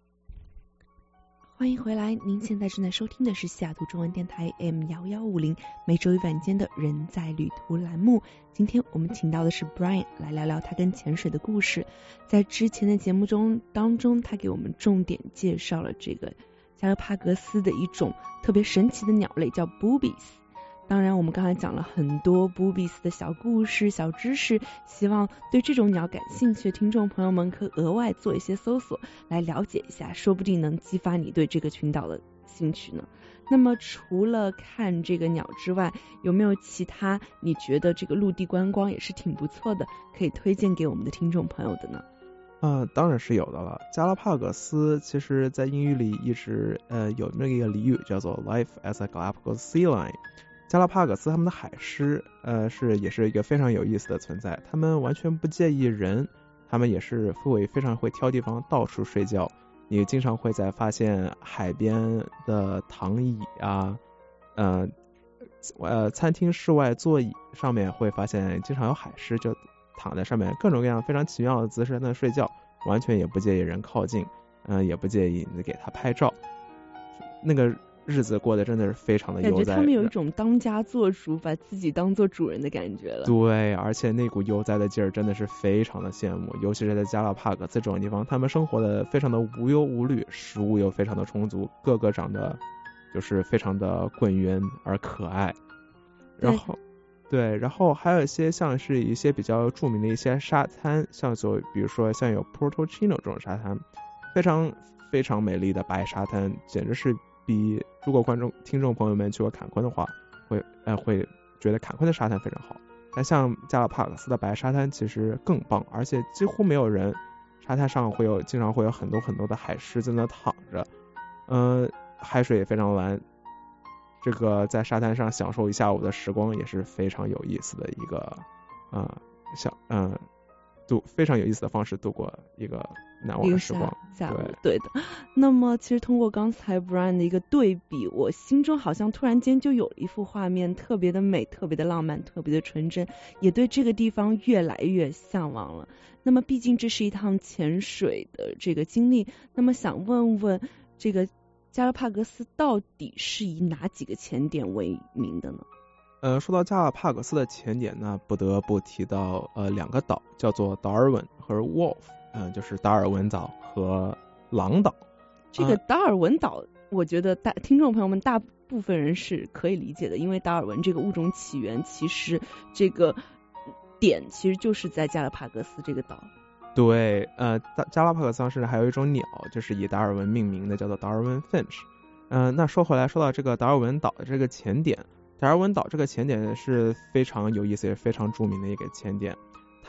欢迎回来，您现在正在收听的是西雅图中文电台 A M 一一五零，每周一晚间的人在旅途栏目。今天我们请到的是 Brian 来聊聊他跟潜水的故事。在之前的节目中当中，他给我们重点介绍了这个加勒帕戈斯的一种特别神奇的鸟类，叫 boobies。当然我们刚才讲了很多 boobies 的小故事小知识，希望对这种鸟感兴趣的听众朋友们可额外做一些搜索来了解一下，说不定能激发你对这个群岛的兴趣呢。那么除了看这个鸟之外，有没有其他你觉得这个陆地观光也是挺不错的，可以推荐给我们的听众朋友的呢？ 啊、呃，当然是有的了。加拉帕戈斯其实在英语里一直呃有那个俚语叫做 Life as a Galapagos Sea Lion。加拉帕戈斯他们的海狮，呃，是也是一个非常有意思的存在。他们完全不介意人，他们也是会非常会挑地方到处睡觉。你经常会在发现海边的躺椅啊，呃呃，餐厅室外座椅上面会发现经常有海狮就躺在上面，各种各样非常奇妙的姿势在那睡觉，完全也不介意人靠近，嗯、呃，也不介意你给他拍照。那个日子过得真的是非常的悠哉， 感觉他们有一种当家做主，把自己当做主人的感觉了。 对，而且那股悠哉的劲儿真的是非常的羡慕，尤其是在加拉帕戈斯这种地方，他们生活的非常的无忧无虑，食物又非常的充足，个个长得就是非常的滚圆而可爱。然后对，然后还有一些像是一些比较著名的一些沙滩，像就比如说像有 Portofino 这种沙滩，非常非常美丽的白沙滩，简直是比如果观众听众朋友们去过坎昆的话，会呃会觉得坎昆的沙滩非常好。但像加拉帕戈斯的白沙滩其实更棒，而且几乎没有人，沙滩上会有经常会有很多很多的海狮在那躺着，嗯、呃，海水也非常蓝。这个在沙滩上享受一下午的时光也是非常有意思的一个啊、呃，像嗯、呃、度非常有意思的方式度过一个难忘的时光。 下午对的。那么其实通过刚才 Brian 的一个对比，我心中好像突然间就有了一幅画面，特别的美，特别的浪漫，特别的纯真，也对这个地方越来越向往了。那么毕竟这是一趟潜水的这个经历，那么想问问这个加拉帕戈斯到底是以哪几个潜点为名的呢？ 呃，说到加拉帕戈斯的潜点呢，不得不提到呃两个岛，叫做达尔文和 Wolf， 嗯、呃，就是达尔文岛和狼岛。 这个达尔文岛，我觉得大听众朋友们大部分人是可以理解的，因为达尔文这个物种起源其实这个点其实就是在加拉帕戈斯这个岛。 对，呃，加拉帕戈斯上甚至还有一种鸟，就是以达尔文命名的，叫做达尔文 finch。嗯、呃，那说回来，说到这个达尔文岛的这个潜点，达尔文岛这个潜点是非常有意思，也是非常著名的一个潜点。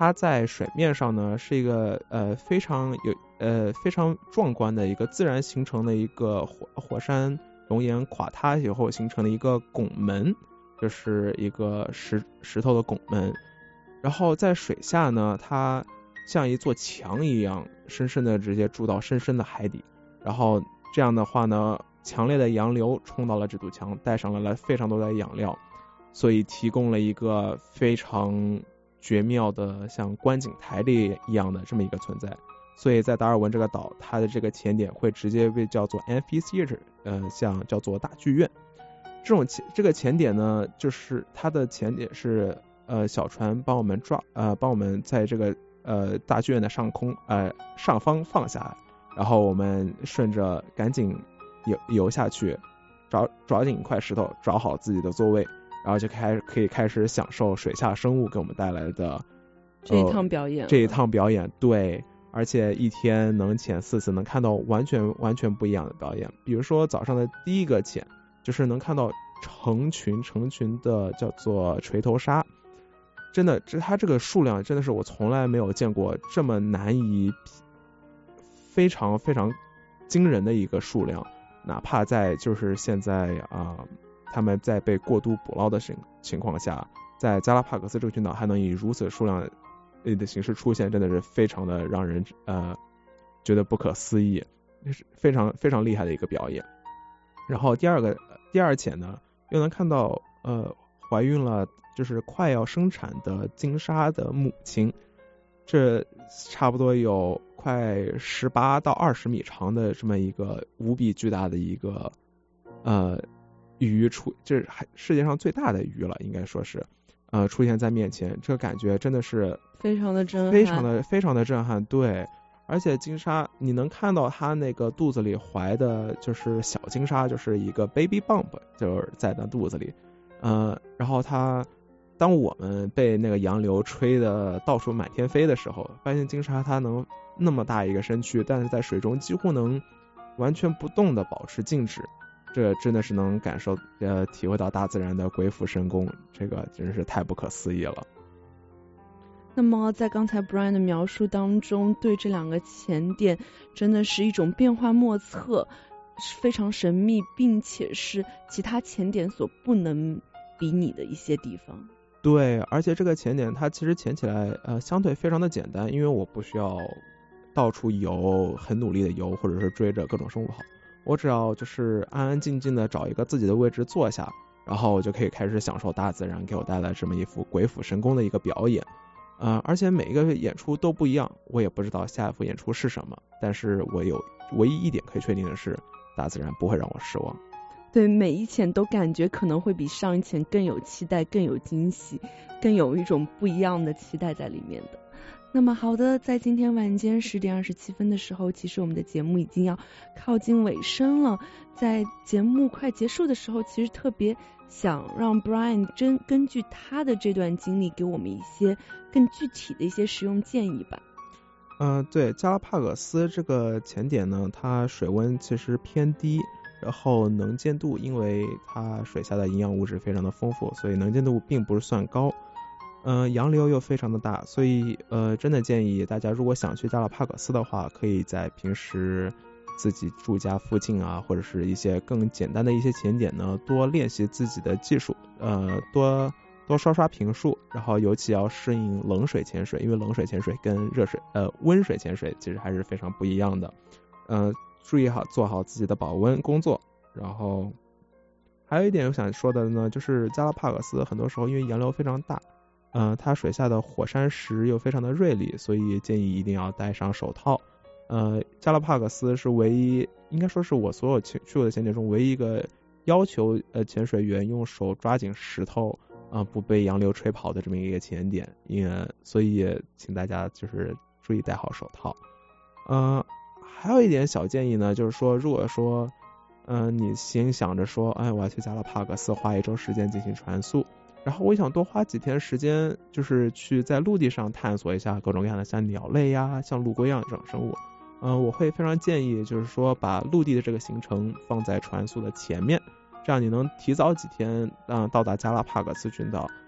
它在水面上呢是一个呃非常有呃非常壮观的一个自然形成的一个火火山熔岩垮塌以后形成的一个拱门，就是一个石石头的拱门。然后在水下呢，它像一座墙一样，深深的直接注到深深的海底。然后这样的话呢，强烈的洋流冲到了这堵墙，带上了非常多的养料，所以提供了一个非常绝妙的像观景台里一样的这么一个存在。所以在达尔文这个岛，它的这个潜点会直接被叫做 amphitheater， 呃，像叫做大剧院。这种这个潜点呢，就是它的潜点是呃小船帮我们抓呃帮我们在这个呃大剧院的上空呃上方放下来，然后我们顺着赶紧游游下去，找抓紧一块石头，找好自己的座位，然后就开可以开始享受水下生物给我们带来的、呃、 这一趟表演。 这一趟表演，对。而且一天能潜四次，能看到完全完全不一样的表演。比如说早上的第一个潜，就是能看到成群成群的叫做锤头鲨，真的，这它这个数量真的是我从来没有见过这么难以非常非常惊人的一个数量。哪怕在就是现在啊、呃，他们在被过度捕捞的情情况下，在加拉帕戈斯这个群岛还能以如此数量的形式出现，真的是非常的让人呃觉得不可思议，是非常非常厉害的一个表演。然后第二个第二潜呢，又能看到呃怀孕了就是快要生产的鲸鲨的母亲，这差不多有快十八到二十米长的这么一个无比巨大的一个呃鱼出，这是世界上最大的鱼了，应该说是。呃，出现在面前，这个感觉真的是非常的震撼， 非常的非常的震撼，对。而且鲸鲨，你能看到它那个肚子里怀的，就是小鲸鲨，就是一个 baby bump， 就是在那肚子里，呃，然后它，当我们被那个洋流吹的到处满天飞的时候，发现鲸鲨它能那么大一个身躯，但是在水中几乎能完全不动的保持静止。这真的是能感受呃体会到大自然的鬼斧神工，这个真是太不可思议了。 那么在刚才 Brian 的描述当中，对这两个潜点真的是一种变幻莫测，是非常神秘，并且是其他潜点所不能比拟的一些地方。 对，而且这个潜点它其实潜起来呃相对非常的简单，因为我不需要到处游，很努力的游，或者是追着各种生物跑。我只要就是安安静静的找一个自己的位置坐下，然后我就可以开始享受大自然给我带来这么一幅鬼斧神工的一个表演。呃，而且每一个演出都不一样，我也不知道下一幅演出是什么，但是我有唯一一点可以确定的是，大自然不会让我失望。 对，每一潜都感觉可能会比上一潜更有期待，更有惊喜，更有一种不一样的期待在里面的。那么好的，在今天晚间十点二十七分的时候，其实我们的节目已经要靠近尾声了。在节目快结束的时候，其实特别想让 Brian 真根据他的这段经历给我们一些更具体的一些实用建议吧。 嗯、呃，对，加拉帕戈斯这个潜点呢，它水温其实偏低，然后能见度因为它水下的营养物质非常的丰富，所以能见度并不是算高。嗯、呃，洋流又非常的大，所以呃，真的建议大家如果想去加拉帕戈斯的话，可以在平时自己住家附近啊，或者是一些更简单的一些潜点呢，多练习自己的技术，呃，多多刷刷频数，然后尤其要适应冷水潜水，因为冷水潜水跟热水呃温水潜水其实还是非常不一样的。呃，注意好做好自己的保温工作，然后还有一点我想说的呢，就是加拉帕戈斯很多时候因为洋流非常大。呃，它水下的火山石又非常的锐利，所以建议一定要戴上手套。呃，加拉帕戈斯是唯一，应该说是我所有去过的潜点中唯一一个要求呃潜水员用手抓紧石头，呃，不被洋流吹跑的这么一个潜点。因为所以请大家就是注意戴好手套。呃，还有一点小建议呢，就是说，如果说，嗯、呃，你心想着说，哎，我要去加拉帕戈斯花一周时间进行船宿。然后我想多花几天时间，就是去在陆地上探索一下各种各样的像鸟类呀、像陆龟一样这种生物。嗯、呃，我会非常建议，就是说把陆地的这个行程放在船宿的前面，这样你能提早几天，嗯、呃，到达加拉帕戈斯群岛。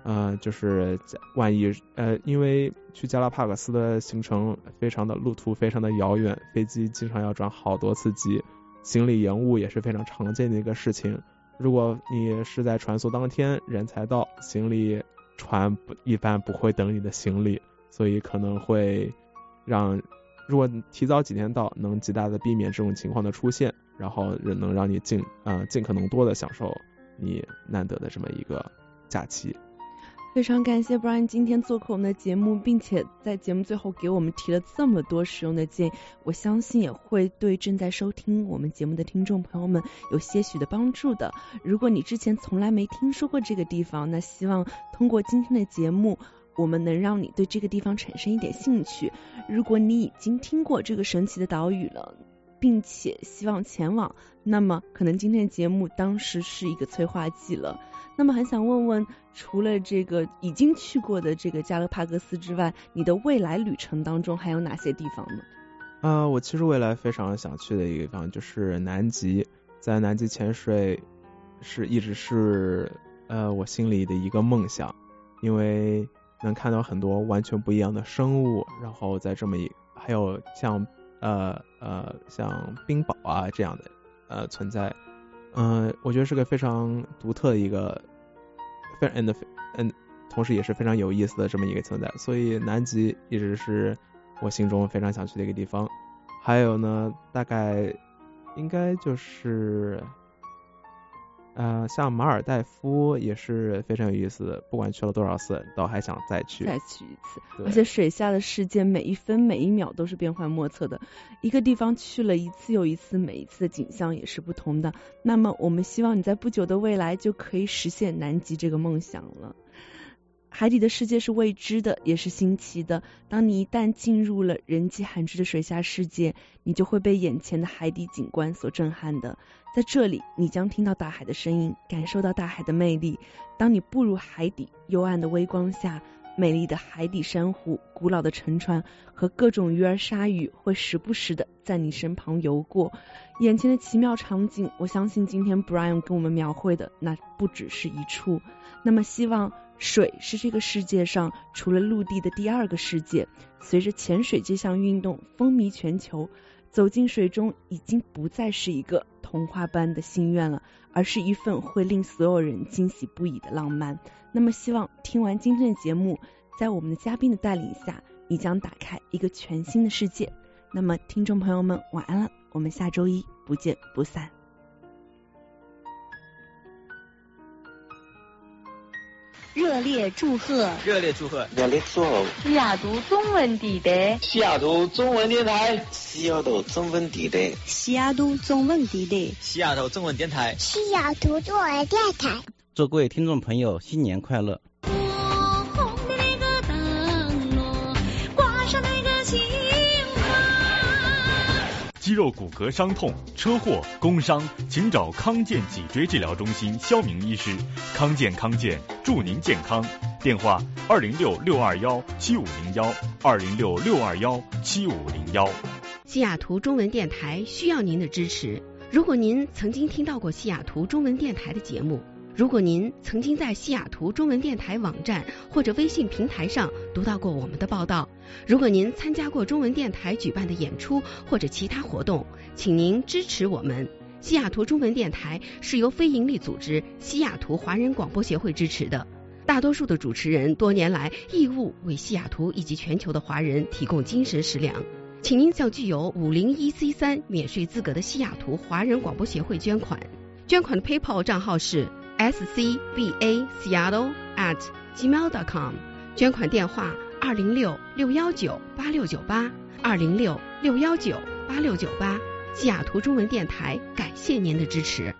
呃，就是万一呃，因为去加拉帕戈斯的行程非常的路途非常的遥远，飞机经常要转好多次机，行李延误也是非常常见的一个事情。如果你是在船宿当天人才到，行李船不一般不会等你的行李，所以可能会让，如果提早几天到，能极大的避免这种情况的出现，然后能让你尽呃尽可能多的享受你难得的这么一个假期。 非常感谢 Brian 今天做客我们的节目，并且在节目最后给我们提了这么多实用的建议，我相信也会对正在收听我们节目的听众朋友们有些许的帮助的。如果你之前从来没听说过这个地方，那希望通过今天的节目我们能让你对这个地方产生一点兴趣。如果你已经听过这个神奇的岛屿了，并且希望前往，那么可能今天的节目当时是一个催化剂了。那么很想问问，除了这个已经去过的这个加勒帕戈斯之外，你的未来旅程当中还有哪些地方呢？ 啊、呃，我其实未来非常想去的一个地方就是南极，在南极潜水是一直是呃我心里的一个梦想，因为能看到很多完全不一样的生物，然后在这么一还有像呃呃像冰雹啊这样的呃存在。嗯、呃，我觉得是个非常独特的一个，非常 and and 同时也是非常有意思的这么一个存在，所以南极一直是我心中非常想去的一个地方。还有呢，大概应该就是呃，像马尔代夫也是非常有意思的，不管去了多少次，都还想再去， 再去一次。而且水下的世界每一分每一秒都是变幻莫测的，一个地方去了一次又一次，每一次的景象也是不同的。那么我们希望你在不久的未来就可以实现南极这个梦想了。海底的世界是未知的，也是新奇的。当你一旦进入了人迹罕至的水下世界，你就会被眼前的海底景观所震撼的。在这里，你将听到大海的声音，感受到大海的魅力。当你步入海底，幽暗的微光下，美丽的海底珊瑚、古老的沉船和各种鱼儿鲨鱼会时不时的在你身旁游过。眼前的奇妙场景，我相信今天 Brian 跟我们描绘的那不只是一处。那么希望水是这个世界上除了陆地的第二个世界。随着潜水这项运动风靡全球，走进水中已经不再是一个童话般的心愿了，而是一份会令所有人惊喜不已的浪漫。那么希望听完今天的节目，在我们的嘉宾的带领下，你将打开一个全新的世界。那么听众朋友们晚安了，我们下周一不见不散。 热烈祝贺！ 热烈祝贺！ 热烈祝贺！ 西雅图中文地带， 西雅图中文电台， 西雅图中文地带， 西雅图中文地带， 西雅图中文电台， 西雅图中文电台。 祝各位听众朋友新年快乐！ 肌肉骨骼伤痛、车祸、工伤，请找康健脊椎治疗中心肖明医师。康健康健，祝您健康。电话：二零六六二幺七五零幺，二零六六二幺七五零幺。 西雅图中文电台需要您的支持。如果您曾经听到过西雅图中文电台的节目，如果您曾经在西雅图中文电台网站或者微信平台上读到过我们的报道，如果您参加过中文电台举办的演出或者其他活动，请您支持我们。西雅图中文电台是由非营利组织西雅图华人广播协会支持的，大多数的主持人多年来义务为西雅图以及全球的华人提供精神食粮，请您向具有五零一 C 三免税资格的西雅图华人广播协会捐款。捐款的 PayPal 账号是 s c b a seattle at gmail dot com， 捐款电话二零六六一九八六九八，二零六六一九八六九八。西雅图中文电台感谢您的支持。